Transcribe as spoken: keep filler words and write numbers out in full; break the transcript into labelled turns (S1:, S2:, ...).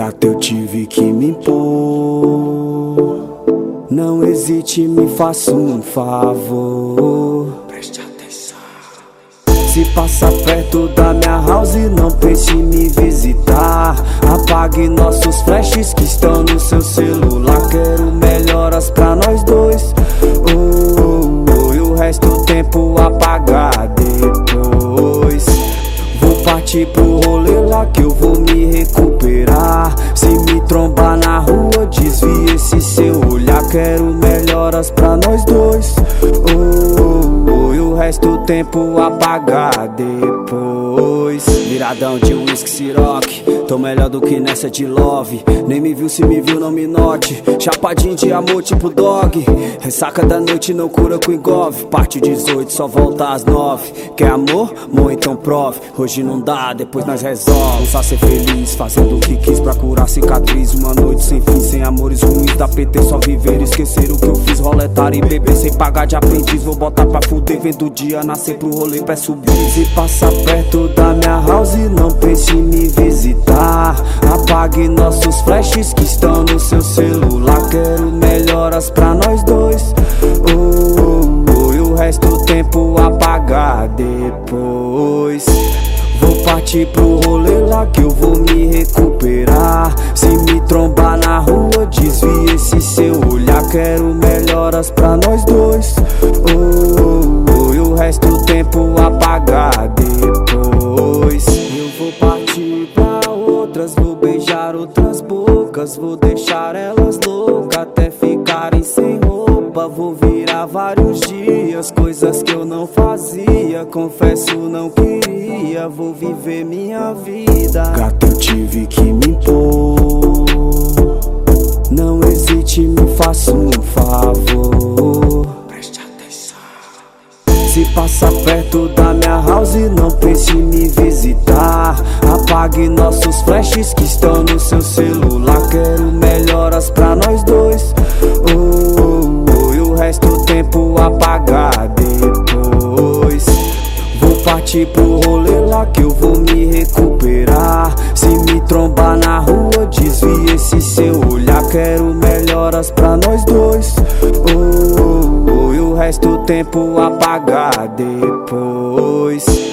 S1: Gata, eu tive que me impor. Não hesite, me faça um favor.
S2: Preste atenção.
S1: Se passa perto da minha house, não pense em me visitar. Apague nossos flashes que estão no seu celular. Quero melhoras pra nós dois. Oh, oh, oh, e o resto do tempo apagar depois. Vou partir pro rolê lá que eu vou me recuperar. Se me trombar na rua, desvie esse seu olhar. Quero melhoras pra nós dois. Oh, oh, oh, e o resto do tempo apagar depois. Viradão de whisky siroque, tô melhor do que nessa de love. Nem me viu, se me viu não me note. Chapadinho de amor tipo dog. Ressaca da noite não cura com engove. Parte dezoito, só volta às nove. Quer amor? Amor, então prove. Hoje não dá, depois nós resolve. Só ser feliz, fazendo o que quis pra curar cicatriz. Uma noite sem fim, sem amores ruins da P T. Só viver, esquecer o que eu fiz. Roletar e beber sem pagar de aprendiz. Vou botar pra fuder, vendo o dia nascer pro rolê, peço bis. E passa perto da minha house, não pense em me visitar. Apague nossos flashes que estão no seu celular. Quero melhoras pra nós dois. Oh, oh, oh, e o resto do tempo apagar depois. Vou partir pro rolê lá que eu vou me recuperar. Se me trombar na rua, desvie esse seu olhar. Quero melhoras pra nós dois. Oh, oh, oh, e o resto do tempo apagar depois. Eu vou partir pra outras, vou beijar outras bocas. Vou deixar elas loucas até ficarem sem roupa. Vou virar vários dias, coisas que eu não fazia. Confesso, não queria, vou viver minha vida. Gata, eu tive que me impor. Não hesite, me faça um favor.
S2: Preste atenção.
S1: Se passa perto da minha house, não pense em me visitar. Apague nossos flashes que estão no seu celular. Quero melhoras pra nós dois. Oh, oh, oh, e o resto do tempo apagar depois. Vou partir pro rolê lá que eu vou me recuperar. Se me trombar na rua, desvie esse seu olhar. Quero melhoras pra nós dois. Oh, oh, oh, e o resto do tempo apagar depois.